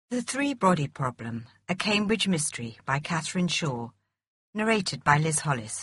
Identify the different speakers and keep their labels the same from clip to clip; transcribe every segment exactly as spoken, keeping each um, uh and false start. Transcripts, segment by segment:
Speaker 1: The Three-Body Problem, A Cambridge Mystery by Catherine Shaw, narrated by Liz Hollis.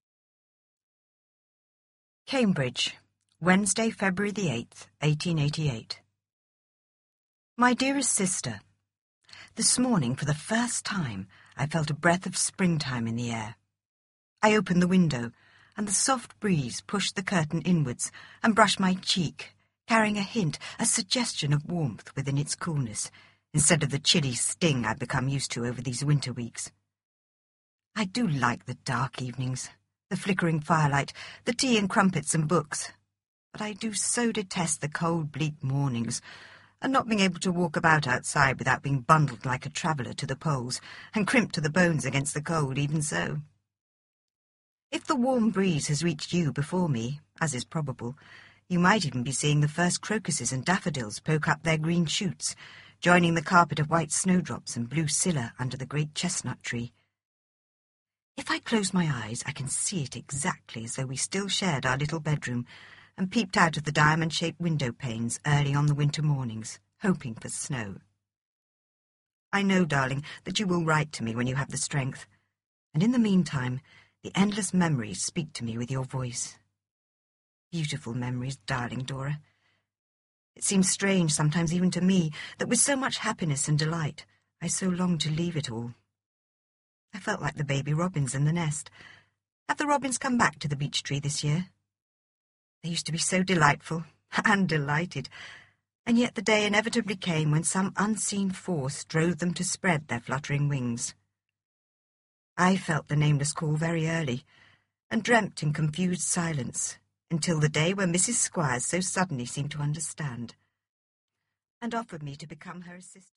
Speaker 1: Cambridge, Wednesday, February the eighth, eighteen eighty-eight. My dearest sister, this morning, for the first time, I felt a breath of springtime in the air. I opened the window, and the soft breeze pushed the curtain inwards and brushed my cheek, carrying a hint, a suggestion of warmth within its coolness, instead of the chilly sting I've become used to over these winter weeks. I do like the dark evenings, the flickering firelight, the tea and crumpets and books, but I do so detest the cold, bleak mornings, and not being able to walk about outside without being bundled like a traveller to the poles, and crimped to the bones against the cold even so. If the warm breeze has reached you before me, as is probable, you might even be seeing the first crocuses and daffodils poke up their green shoots, joining the carpet of white snowdrops and blue scilla under the great chestnut tree. If I close my eyes, I can see it exactly as though we still shared our little bedroom and peeped out of the diamond-shaped window panes early on the winter mornings, hoping for snow. I know, darling, that you will write to me when you have the strength, and in the meantime, the endless memories speak to me with your voice. Beautiful memories, darling Dora. It seems strange, sometimes even to me, that with so much happiness and delight, I so long to leave it all. I felt like the baby robins in the nest. Have the robins come back to the beech tree this year? They used to be so delightful, and delighted, and yet the day inevitably came when some unseen force drove them to spread their fluttering wings. I felt the nameless call very early, and dreamt in confused silence, until the day when Missus Squires so suddenly seemed to understand, and offered me to become her assistant.